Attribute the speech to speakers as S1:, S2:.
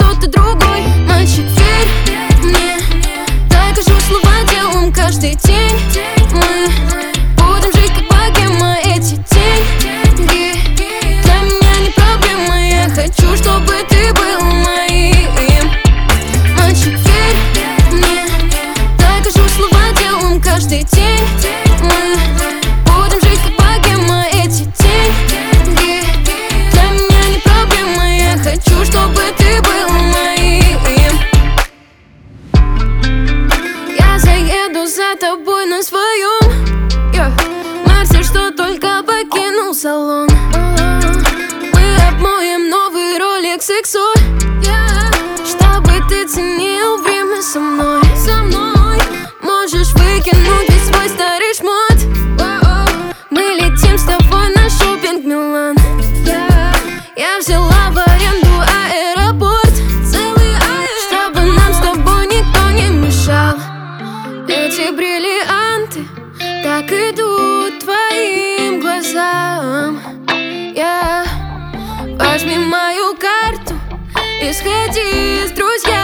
S1: кто-то другой. Мальчик, верь мне, докажу слова делом каждый день. Мы будем жить как богема, эти деньги для меня не проблема. Я хочу, чтобы ты был моим. Мальчик, верь мне, докажу слова делом каждый день. Мы будем жить как богема, эти деньги для меня не проблема. Я хочу, чтобы ты был моим. Я заеду за тобой на своем Мерсе, что только покинул салон. Мы обмоем новый Rolex XO, чтобы ты ценил время со мной. Можешь выкинуть весь свой старый шмот. Мы летим с тобой на шопинг Милан. Я взяла в аренду аэропорт, чтобы нам с тобой никто не мешал. Эти бриллианты так идут твоим глазам. Возьми мою карту и сходи с друзьями.